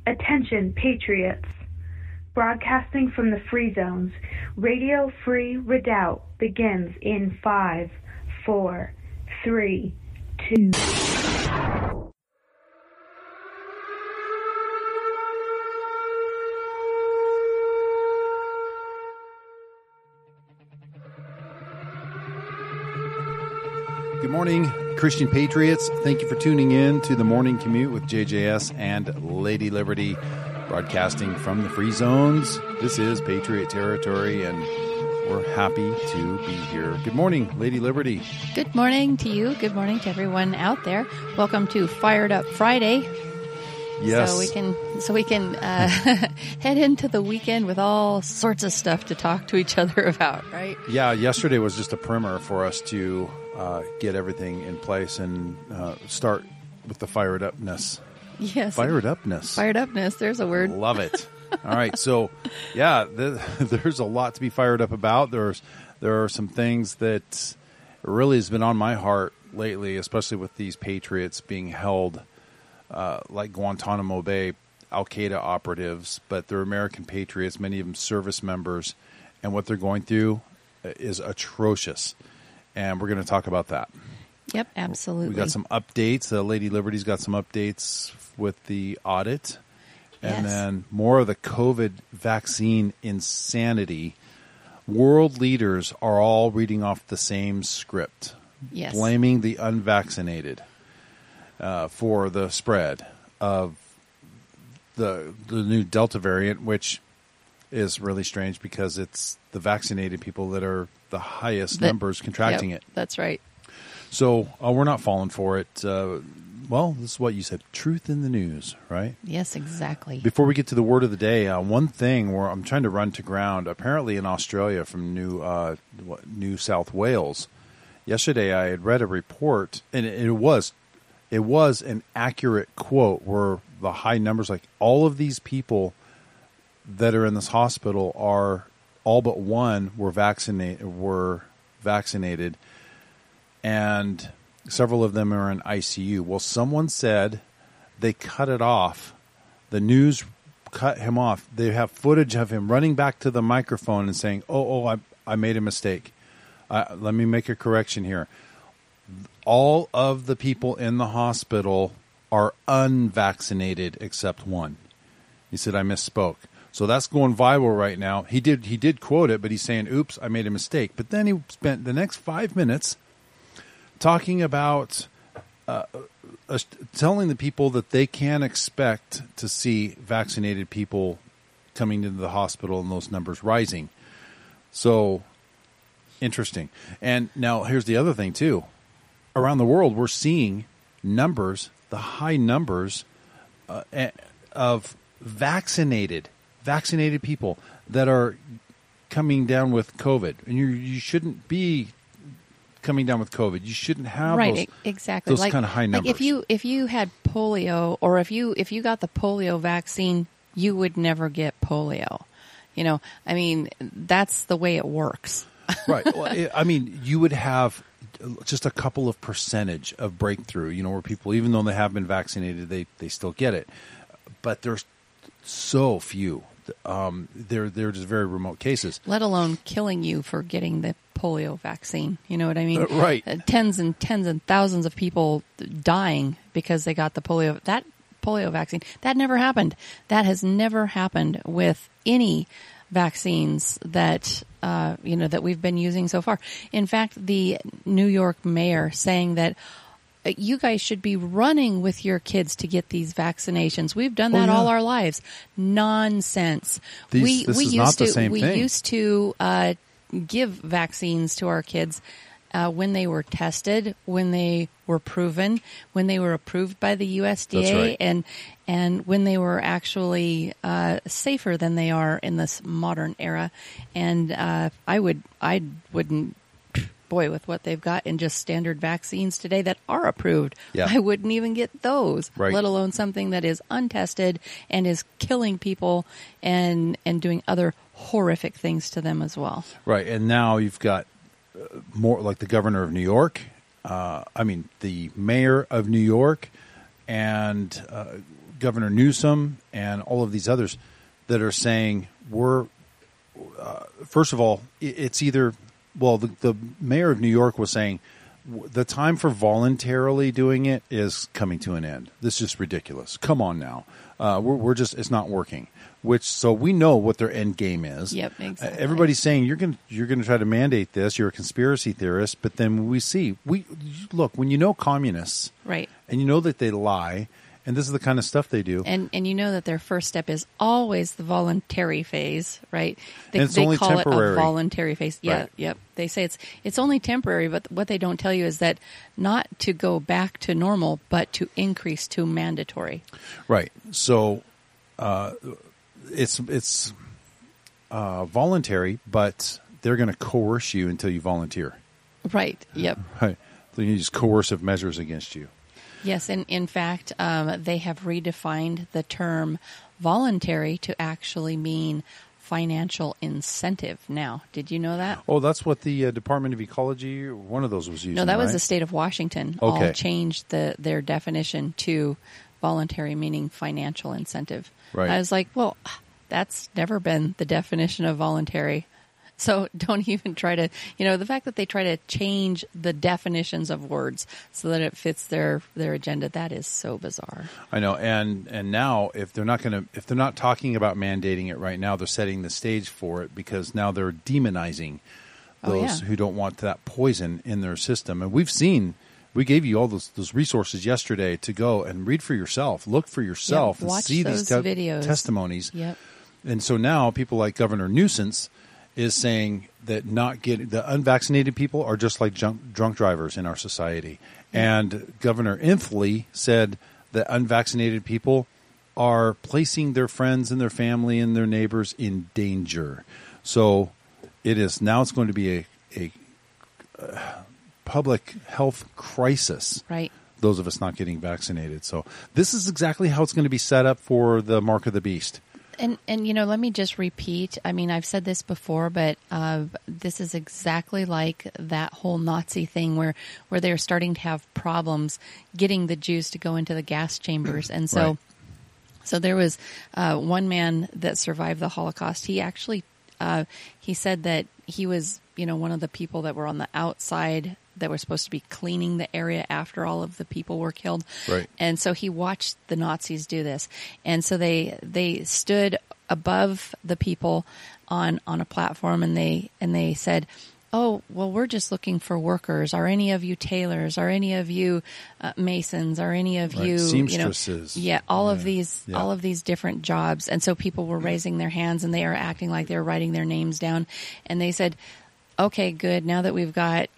Attention, Patriots. Broadcasting from the Free Zones, Radio Free Redoubt begins in 5, 4, 3, 2... Good morning, Christian Patriots. Thank you for tuning in to the Morning Commute with JJS and Lady Liberty, broadcasting from the Free Zones. This is Patriot Territory, and we're happy to be here. Good morning, Lady Liberty. Good morning to you. Good morning to everyone out there. Welcome to Fired Up Friday. Yes. So we can head into the weekend with all sorts of stuff to talk to each other about, right? Yeah, yesterday was just a primer for us to get everything in place and start with the fired upness. Yes. Fired upness. Fired upness. There's a word. Love it. All right. So, yeah, there's a lot to be fired up about. There are some things that really has been on my heart lately, especially with these patriots being held like Guantanamo Bay, Al-Qaeda operatives, but they're American patriots, many of them service members, and what they're going through is atrocious. And we're going to talk about that. Yep, absolutely. We got some updates. Lady Liberty's got some updates with the audit. And then more of the COVID vaccine insanity. World leaders are all reading off the same script. Yes. Blaming the unvaccinated for the spread of the new Delta variant, which is really strange because it's the vaccinated people that are the highest numbers contracting it. That's right. So we're not falling for it. Well, this is what you said, truth in the news, right? Yes, exactly. Before we get to the word of the day, one thing where I'm trying to run to ground, apparently in Australia from New South Wales, yesterday I had read a report, and it was an accurate quote where the high numbers, like all of these people that are in this hospital are all but one were vaccinated, and several of them are in ICU. Well, someone said they cut it off. The news cut him off. They have footage of him running back to the microphone and saying, I made a mistake. Let me make a correction here. All of the people in the hospital are unvaccinated except one. He said, I misspoke. So that's going viral right now. He did quote it, but he's saying, oops, I made a mistake. But then he spent the next 5 minutes talking about telling the people that they can expect to see vaccinated people coming into the hospital and those numbers rising. So interesting. And now here's the other thing, too. Around the world, we're seeing numbers, the high numbers of vaccinated people that are coming down with COVID. And you shouldn't be coming down with COVID. You shouldn't have those kind of high numbers. Like if you had polio, or if you got the polio vaccine, you would never get polio. I mean, that's the way it works. Right. Well, you would have just a couple of percentage of breakthrough, where people, even though they have been vaccinated, they still get it. But there's so few. They're just very remote cases. Let alone killing you for getting the polio vaccine. You know what I mean? Right. Tens and thousands of people dying because they got the polio vaccine. That never happened. That has never happened with any vaccines that that we've been using so far. In fact, the New York mayor saying that you guys should be running with your kids to get these vaccinations. We've done that all our lives. Nonsense. We used to give vaccines to our kids when they were tested, when they were proven, when they were approved by the USDA, right. and when they were actually safer than they are in this modern era. And I wouldn't. Boy, with what they've got in just standard vaccines today that are approved, I wouldn't even get those, let alone something that is untested and is killing people and doing other horrific things to them as well. Right, and now you've got more like the governor of New York, the mayor of New York, and Governor Newsom and all of these others that are saying first of all, it's either, well, the mayor of New York was saying the time for voluntarily doing it is coming to an end. This is just ridiculous. Come on now. We're just, it's not working. So we know what their end game is. Yep, exactly. Everybody's saying you're going to try to mandate this. You're a conspiracy theorist. But then look, when you know communists, right, and you know that they lie, and this is the kind of stuff they do. And you know that their first step is always the voluntary phase, right? And it's only call temporary. it a voluntary phase. Yeah, Right. yep. They say it's only temporary, but what they don't tell you is that not to go back to normal, but to increase to mandatory. Right. So it's voluntary, but they're going to coerce you until you volunteer. Right. Yep. Right. They use coercive measures against you. Yes, and in fact, they have redefined the term voluntary to actually mean financial incentive now. Did you know that? Oh, that's what the Department of Ecology, one of those was using. No, that was right? the state of Washington. Okay. All changed their definition to voluntary, meaning financial incentive. Right. I was like, well, that's never been the definition of voluntary. So don't even try to, the fact that they try to change the definitions of words so that it fits their agenda, that is so bizarre. I know, and now if they're not talking about mandating it right now, they're setting the stage for it because now they're demonizing those who don't want that poison in their system. And we gave you all those resources yesterday to go and read for yourself, look for yourself, and watch see those these videos. testimonies. Yep. And so now people like Governor Newsom is saying that the unvaccinated people are just like drunk drivers in our society. And Governor Inslee said that unvaccinated people are placing their friends and their family and their neighbors in danger. So it's going to be a public health crisis. Right. Those of us not getting vaccinated. So this is exactly how it's going to be set up for the mark of the beast. And let me just repeat. I mean, I've said this before, but this is exactly like that whole Nazi thing where they're starting to have problems getting the Jews to go into the gas chambers. And so, Right. So there was one man that survived the Holocaust. He actually he said that he was one of the people that were on the outside that were supposed to be cleaning the area after all of the people were killed. Right. And so he watched the Nazis do this. And so they stood above the people on a platform and they said, "Oh, well, we're just looking for workers. Are any of you tailors? Are any of you masons? Are any of Right. you Seamstresses?" all of these different jobs." And so people were raising their hands and they are acting like they're writing their names down. And they said, "Okay, good. Now that we've got,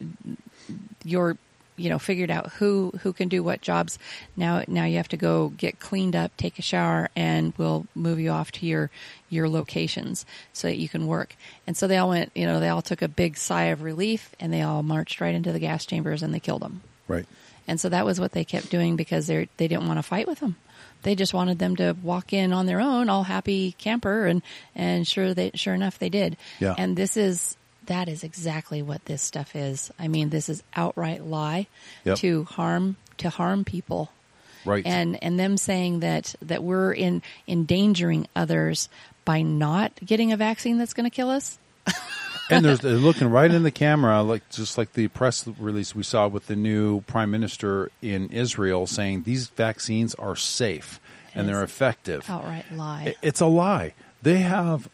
you're, figured out who can do what jobs, now you have to go get cleaned up, take a shower, and we'll move you off to your locations so that you can work." And so they all went, they all took a big sigh of relief and they all marched right into the gas chambers and they killed them. Right. And so that was what they kept doing because they didn't want to fight with them. They just wanted them to walk in on their own, all happy camper, and sure enough they did. Yeah. And that is exactly what this stuff is. I mean, this is outright lie. Yep. to harm people. Right. And them saying that we're endangering others by not getting a vaccine that's going to kill us. And they're looking right in the camera, just like the press release we saw with the new prime minister in Israel saying these vaccines are safe and they're effective. Outright lie. It's a lie. They have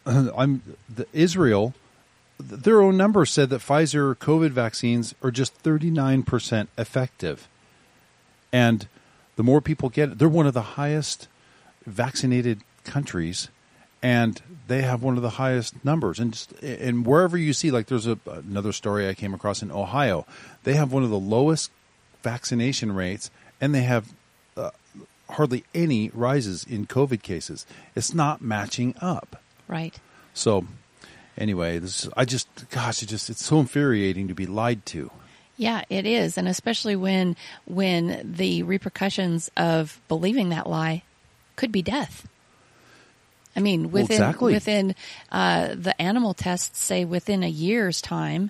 Israel. Their own numbers said that Pfizer COVID vaccines are just 39% effective. And the more people get it, they're one of the highest vaccinated countries, and they have one of the highest numbers. And wherever you see, like there's another story I came across in Ohio, they have one of the lowest vaccination rates, and they have hardly any rises in COVID cases. It's not matching up. Right. So anyway, it's so infuriating to be lied to. Yeah, it is. And especially when the repercussions of believing that lie could be death. I mean, within the animal tests say within a year's time,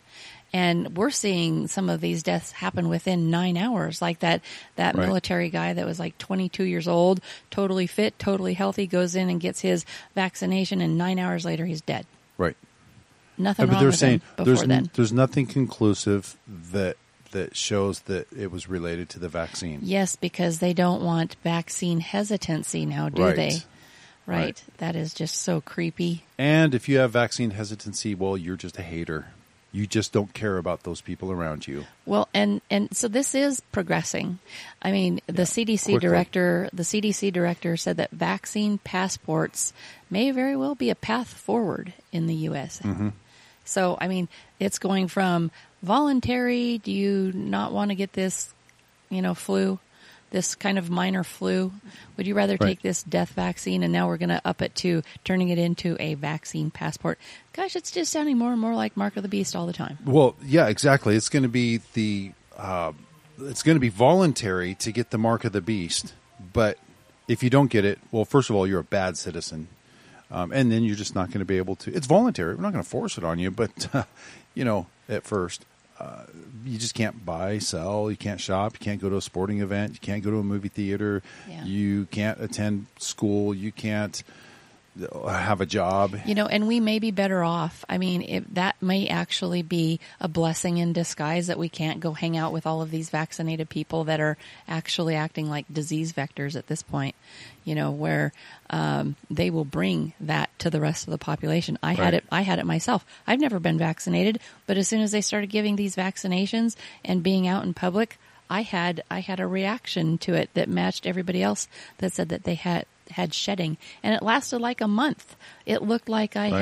And we're seeing some of these deaths happen within 9 hours, like that Right. military guy that was like 22 years old, totally fit, totally healthy, goes in and gets his vaccination, and 9 hours later he's dead. Right. Nothing But wrong they're with saying him before then. there's nothing conclusive that shows that it was related to the vaccine. Yes, because they don't want vaccine hesitancy now, do Right. they? Right. Right. That is just so creepy. And if you have vaccine hesitancy, well, you're just a hater. You just don't care about those people around you. Well, and so this is progressing. I mean, the CDC quickly. director said that vaccine passports may very well be a path forward in the U.S. Mm-hmm. So, I mean, it's going from voluntary, do you not want to get this, flu, this kind of minor flu? Would you rather Right. take this death vaccine? And now we're going to up it to turning it into a vaccine passport. Gosh, it's just sounding more and more like Mark of the Beast all the time. Well, yeah, exactly. It's going to be it's going to be voluntary to get the mark of the beast. But if you don't get it, well, first of all, you're a bad citizen. And then you're just not going to be able to. It's voluntary. We're not going to force it on you. But, at first, you just can't buy, sell. You can't shop. You can't go to a sporting event. You can't go to a movie theater. Yeah. You can't attend school. You can't have a job. And we may be better off. I mean, that may actually be a blessing in disguise that we can't go hang out with all of these vaccinated people that are actually acting like disease vectors at this point, where they will bring that to the rest of the population. I had it myself. I've never been vaccinated, but as soon as they started giving these vaccinations and being out in public, I had a reaction to it that matched everybody else that said that they had shedding, and it lasted like a month. It looked like I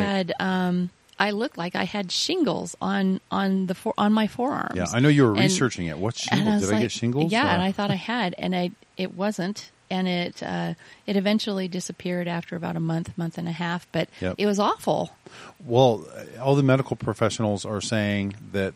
had shingles on my forearms. Yeah, I know you were researching it. What's shingles? Did I get shingles? Yeah, and I thought I had, and it wasn't, and it eventually disappeared after about a month and a half. But Yep. It was awful. Well, all the medical professionals are saying that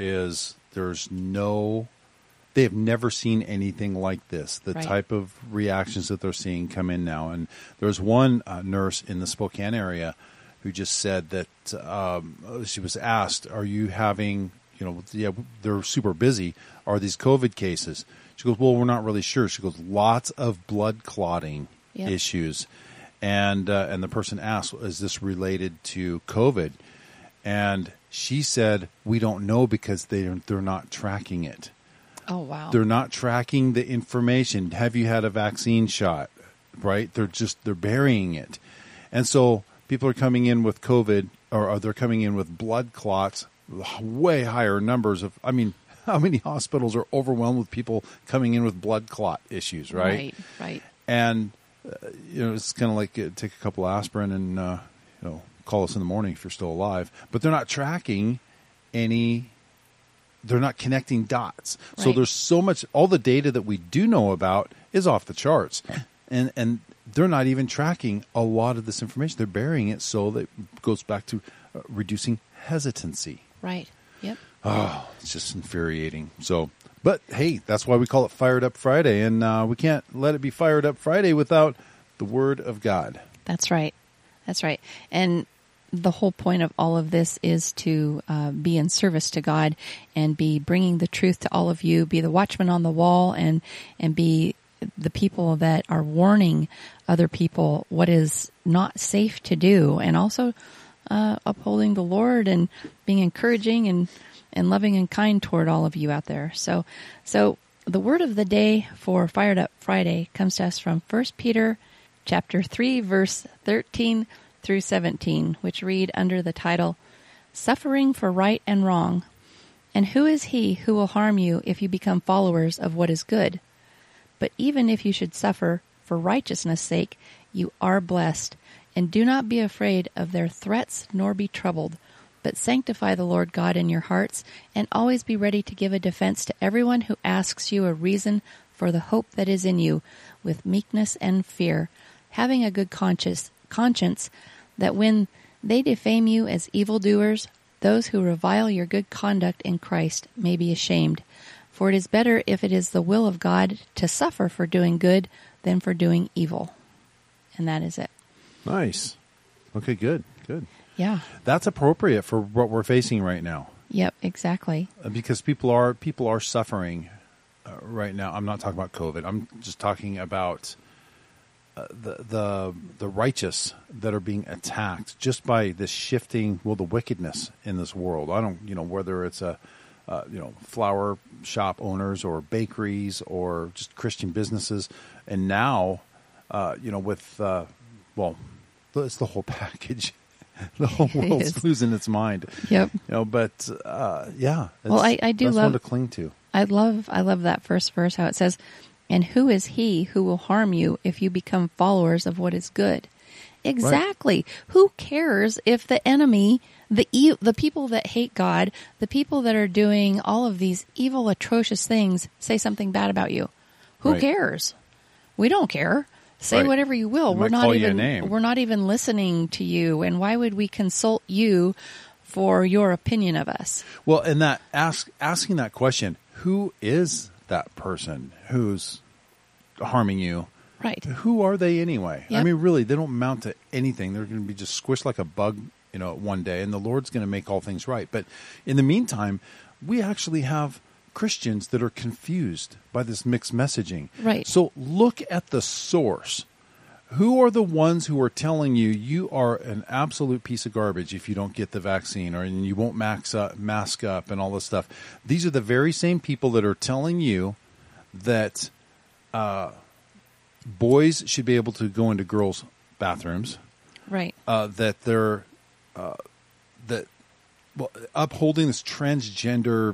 they have never seen anything like this, the Right. type of reactions that they're seeing come in now. And there's one nurse in the Spokane area who just said that she was asked, are you having, they're super busy. Are these COVID cases? She goes, well, we're not really sure. She goes, lots of blood clotting Yep. issues. And the person asked, is this related to COVID? And she said, we don't know because they're not tracking it. Oh wow! They're not tracking the information. Have you had a vaccine shot? Right? They're burying it. And so people are coming in with COVID, or they're coming in with blood clots, way higher numbers of, how many hospitals are overwhelmed with people coming in with blood clot issues, right? Right. And, it's kind of like take a couple aspirin and, call us in the morning if you're still alive. But they're not tracking they're not connecting dots. So Right. there's so much, all the data that we do know about is off the charts. And they're not even tracking a lot of this information. They're burying it, so that goes back to reducing hesitancy. Right. Yep. Oh, it's just infuriating. So, but hey, that's why we call it Fired Up Friday. And we can't let it be Fired Up Friday without the Word of God. That's right. And the whole point of all of this is to be in service to God and be bringing the truth to all of you, be the watchman on the wall, and be the people that are warning other people what is not safe to do, and also upholding the Lord and being encouraging and loving and kind toward all of you out there. So the word of the day for Fired Up Friday comes to us from 1 Peter chapter 3, verse 13 through 17, which read under the title, Suffering for Right and Wrong. And who is he who will harm you if you become followers of what is good? But even if you should suffer for righteousness' sake, you are blessed. And do not be afraid of their threats, nor be troubled. But sanctify the Lord God in your hearts, and always be ready to give a defense to everyone who asks you a reason for the hope that is in you, with meekness and fear, having a good conscience, that when they defame you as evildoers, those who revile your good conduct in Christ may be ashamed. For it is better, if it is the will of God, to suffer for doing good than for doing evil. And that is it. Nice. Okay, good. Yeah. That's appropriate for what we're facing right now. Yep, exactly. Because people are suffering right now. I'm not talking about COVID. I'm just talking about the righteous that are being attacked just by this shifting, the wickedness in this world. I don't, whether it's flower shop owners or bakeries or just Christian businesses. And now, with, it's the whole package. The whole world's losing its mind. Yep. But yeah. Well, I do that's love one to cling to. I love that first verse, how it says, "And who is he who will harm you if you become followers of what is good?" Exactly. Right. Who cares if the enemy, the people that hate God, the people that are doing all of these evil, atrocious things, say something bad about you? Who cares? We don't care. Say whatever you will. We're not even listening to you. And why would we consult you for your opinion of us? Well, and that asking that question, who is that person who's harming you? Right. Who are they anyway? Yep. I mean, really, they don't amount to anything. They're going to be just squished like a bug, one day, and the Lord's going to make all things right. But in the meantime, we actually have Christians that are confused by this mixed messaging. Right. So look at the source. Who are the ones who are telling you you are an absolute piece of garbage if you don't get the vaccine and you won't mask up and all this stuff? These are the very same people that are telling you that boys should be able to go into girls' bathrooms. Right. That they're upholding this transgender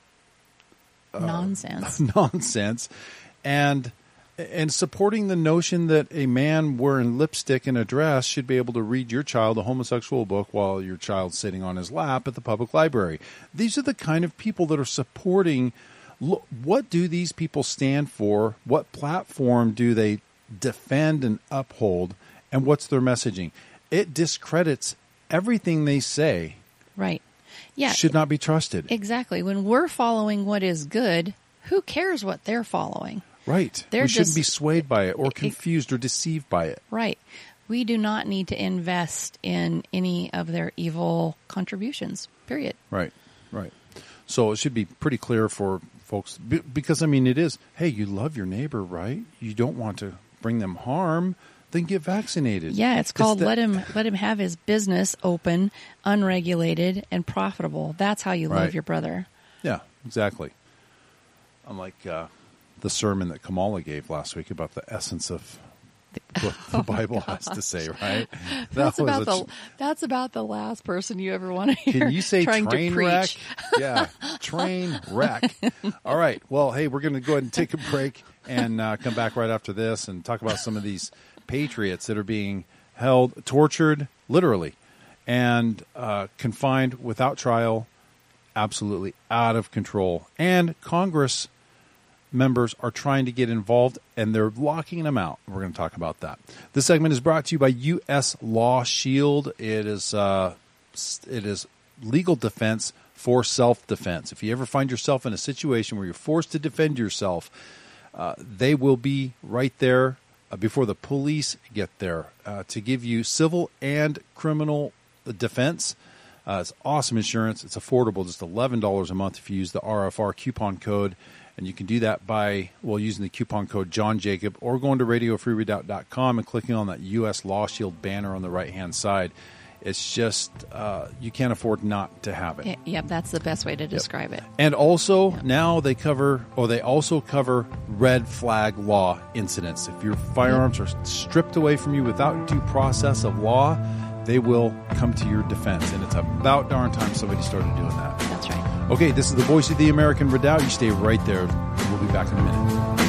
nonsense, and supporting the notion that a man wearing lipstick and a dress should be able to read your child a homosexual book while your child's sitting on his lap at the public library. These are the kind of people that are supporting. What do these people stand for? What platform do they defend and uphold? And what's their messaging? It discredits everything they say. Right. Yeah. Should not be trusted. Exactly. When we're following what is good, who cares what they're following? Right. We shouldn't be swayed by it or confused or deceived by it. Right. We do not need to invest in any of their evil contributions, period. Right. Right. So it should be pretty clear for folks, because, I mean, it is, hey, you love your neighbor, right? You don't want to bring them harm. Then get vaccinated. Yeah, it's called let him have his business open, unregulated, and profitable. That's how you love your brother. Yeah, exactly. Unlike the sermon that Kamala gave last week about the essence of what the Bible has to say, right? That's about the last person you ever want to hear. Can you say train wreck? Yeah, train wreck. All right. Well, hey, we're going to go ahead and take a break and come back right after this and talk about some of these patriots that are being held, tortured, literally, and confined without trial, absolutely out of control. And Congress members are trying to get involved, and they're locking them out. We're going to talk about that. This segment is brought to you by U.S. Law Shield. It is legal defense for self-defense. If you ever find yourself in a situation where you're forced to defend yourself, they will be right there before the police get there to give you civil and criminal defense. It's awesome insurance. It's affordable, just $11 a month if you use the RFR coupon code. And you can do that by, using the coupon code John Jacob or going to radiofreeredoubt.com and clicking on that U.S. Law Shield banner on the right-hand side. It's just, you can't afford not to have it. Yep, that's the best way to describe it. And also, now they also cover red flag law incidents. If your firearms are stripped away from you without due process of law, they will come to your defense. And it's about darn time somebody started doing that. That's right. Okay, this is the voice of the American Redoubt. You stay right there. We'll be back in a minute.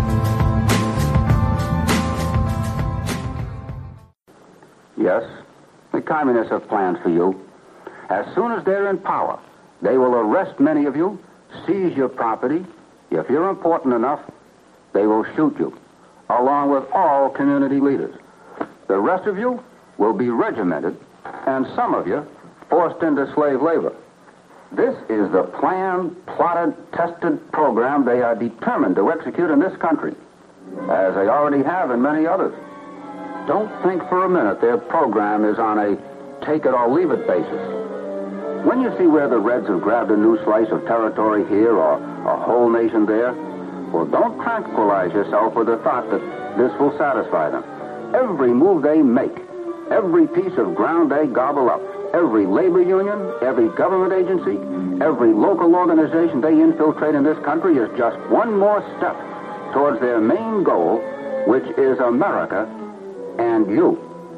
Yes, the communists have plans for you. As soon as they're in power, they will arrest many of you, seize your property. If you're important enough, they will shoot you, along with all community leaders. The rest of you will be regimented, and some of you forced into slave labor. This is the planned, plotted, tested program they are determined to execute in this country, as they already have in many others. Don't think for a minute their program is on a take-it-or-leave-it basis. When you see where the Reds have grabbed a new slice of territory here or a whole nation there, well, don't tranquilize yourself with the thought that this will satisfy them. Every move they make, every piece of ground they gobble up, every labor union, every government agency, every local organization they infiltrate in this country is just one more step towards their main goal, which is America and you.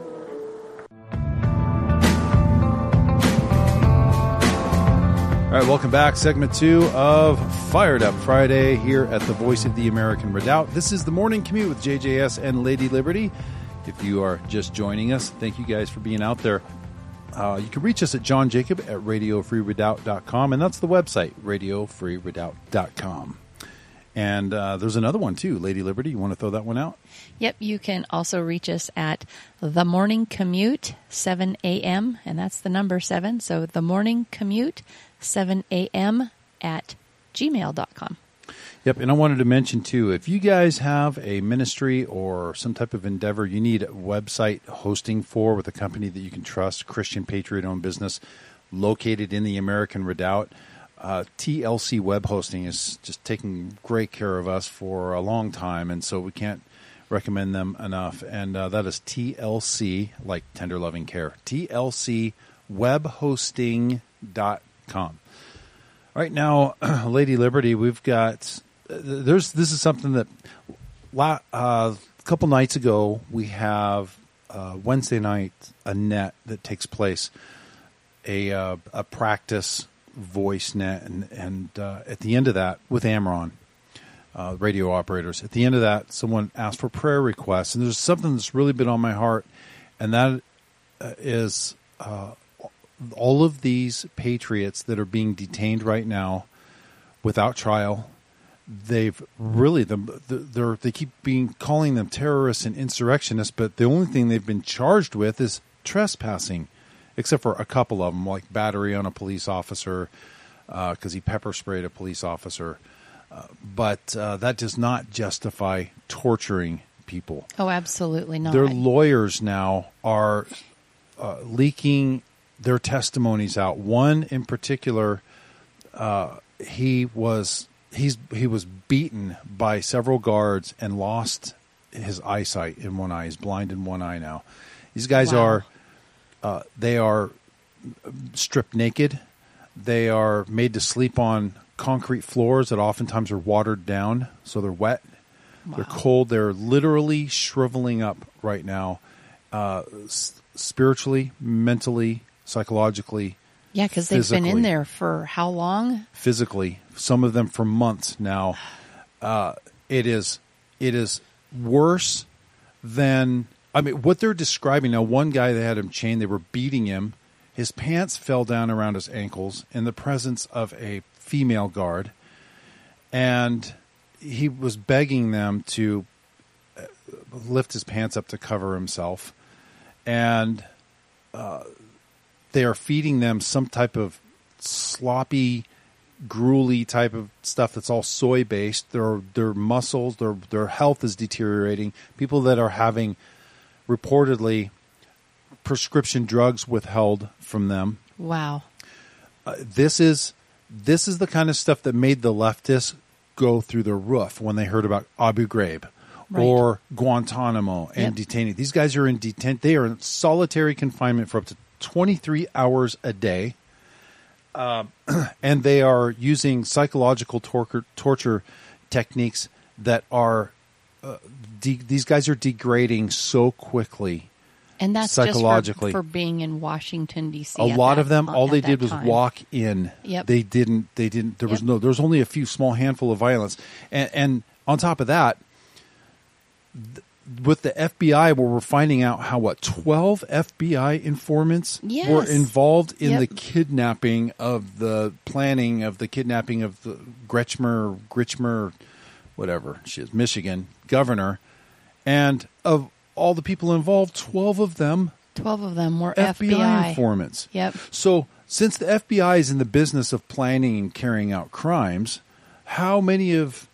All right, welcome back. Segment 2 of Fired Up Friday here at the Voice of the American Redoubt. This is the Morning Commute with JJS and Lady Liberty. If you are just joining us, thank you guys for being out there. You can reach us at John Jacob at RadioFreeRedoubt.com, and that's the website, RadioFreeRedoubt.com. And there's another one, too. Lady Liberty, you want to throw that one out? Yep, you can also reach us at The Morning Commute, 7 a.m., and that's the number 7. So The Morning Commute, 7 a.m. at gmail.com. Yep, and I wanted to mention, too, if you guys have a ministry or some type of endeavor you need website hosting for with a company that you can trust, Christian Patriot-owned business located in the American Redoubt, TLC Web Hosting is just taking great care of us for a long time, and so we can't recommend them enough. And that is TLC, like tender loving care, TLCwebhosting.com. Right now, Lady Liberty, we've got this is something that a couple nights ago we have Wednesday night a net that takes place, a practice voice net, and at the end of that with Amron radio operators, at the end of that someone asked for prayer requests, and there's something that's really been on my heart, and that is all of these patriots that are being detained right now without trial. They've really they keep calling them terrorists and insurrectionists, but the only thing they've been charged with is trespassing, except for a couple of them, like battery on a police officer because he pepper sprayed a police officer. But that does not justify torturing people. Oh, absolutely not. Their lawyers now are leaking their testimonies out. One in particular, he was beaten by several guards and lost his eyesight in one eye. He's blind in one eye now. These guys are they are stripped naked. They are made to sleep on concrete floors that oftentimes are watered down, so they're wet. Wow. They're cold. They're literally shriveling up right now, spiritually, mentally, psychologically. Yeah, because they've been in there for how long? Physically, some of them for months now. It is worse than, I mean, what they're describing now. One guy, they had him chained. They were beating him. His pants fell down around his ankles in the presence of a female guard, and he was begging them to lift his pants up to cover himself, and they are feeding them some type of sloppy, gruely type of stuff that's all soy based. Their muscles, their health is deteriorating. People that are having reportedly prescription drugs withheld from them. Wow. This is the kind of stuff that made the leftists go through the roof when they heard about Abu Ghraib or Guantanamo and detaining. These guys are in they are in solitary confinement for up to 23 hours a day, and they are using psychological torture techniques that are these guys are degrading so quickly. And that's psychologically just for being in Washington, D.C. A lot of them, all they did was walk in. Yep. They didn't, there was only a small handful of violence. And on top of that, with the FBI, where we're finding out how, 12 FBI informants were involved in the kidnapping of the planning of the kidnapping of the Gritchmer, whatever she is, Michigan governor, and of all the people involved, 12 of them were FBI informants. Yep. So since the FBI is in the business of planning and carrying out crimes, how much of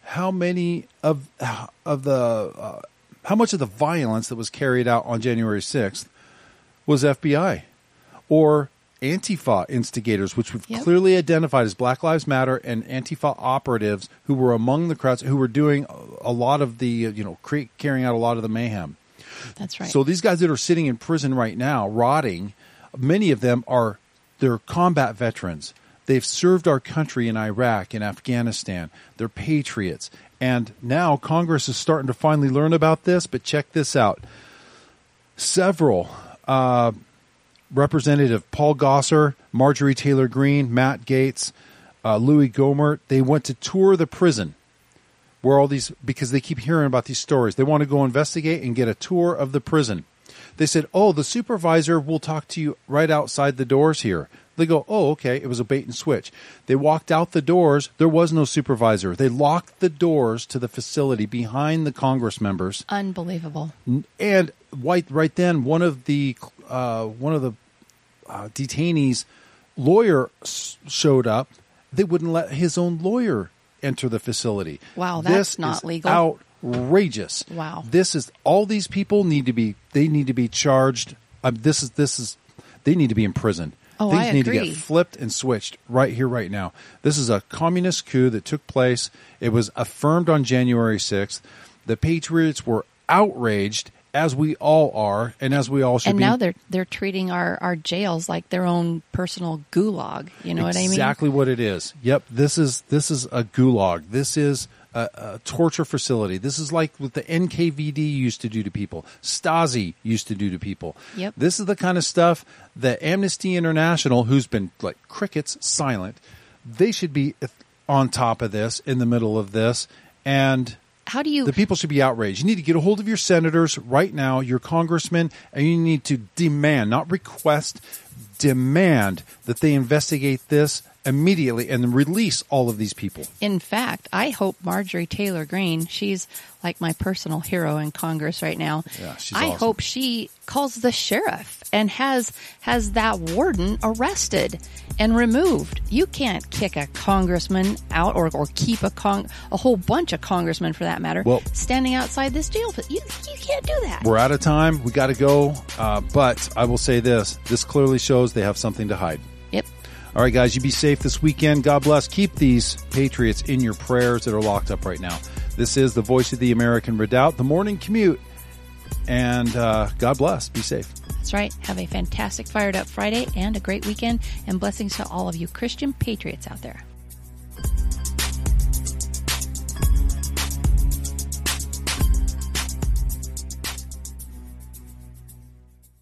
the violence that was carried out on January 6th was FBI? Or Antifa instigators, which we've Yep. clearly identified as Black Lives Matter and Antifa operatives who were among the crowds, who were doing a lot of the, carrying out a lot of the mayhem. That's right. So these guys that are sitting in prison right now, rotting, many of them they're combat veterans. They've served our country in Iraq and Afghanistan. They're patriots. And now Congress is starting to finally learn about this, but check this out. Several Representative Paul Gosar, Marjorie Taylor Greene, Matt Gaetz, Louis Gohmert, they went to tour the prison where all these, because they keep hearing about these stories. They want to go investigate and get a tour of the prison. They said, the supervisor will talk to you right outside the doors here. They go, okay, it was a bait and switch. They walked out the doors. There was no supervisor. They locked the doors to the facility behind the Congress members. Unbelievable. And right then, one of the detainees' lawyer showed up. They wouldn't let his own lawyer enter the facility. Wow, that's this not is legal. Outrageous. Wow. This is all these people need to be charged. They need to be imprisoned. Oh, Things I need to agree. get flipped and switched right here, right now. This is a communist coup that took place. It was affirmed on January 6th. The patriots were outraged, as we all are, and as we all should And be. now they're treating our jails like their own personal gulag. You know what I mean? Exactly what it is. Yep, this is a gulag. This is a torture facility. This is like what the NKVD used to do to people. Stasi used to do to people. Yep. This is the kind of stuff that Amnesty International, who's been like crickets silent, they should be on top of this, in the middle of this, and How do you? the people should be outraged. You need to get a hold of your senators right now, your congressmen, and you need to demand, not request, demand that they investigate this immediately and release all of these people. In fact, I hope Marjorie Taylor Greene, she's like my personal hero in Congress right now. Yeah, she's I awesome. hope she calls the sheriff and has that warden arrested and removed. You can't kick a congressman out or keep a whole bunch of congressmen, for that matter, Well- standing outside this jail. You can't do that. We're out of time. We got to go. But I will say this. This clearly shows they have something to hide. Yep. All right, guys, you be safe this weekend. God bless. Keep these patriots in your prayers that are locked up right now. This is the Voice of the American Redoubt, the morning commute. And God bless. Be safe. That's right. Have a fantastic Fired Up Friday and a great weekend, and blessings to all of you Christian patriots out there.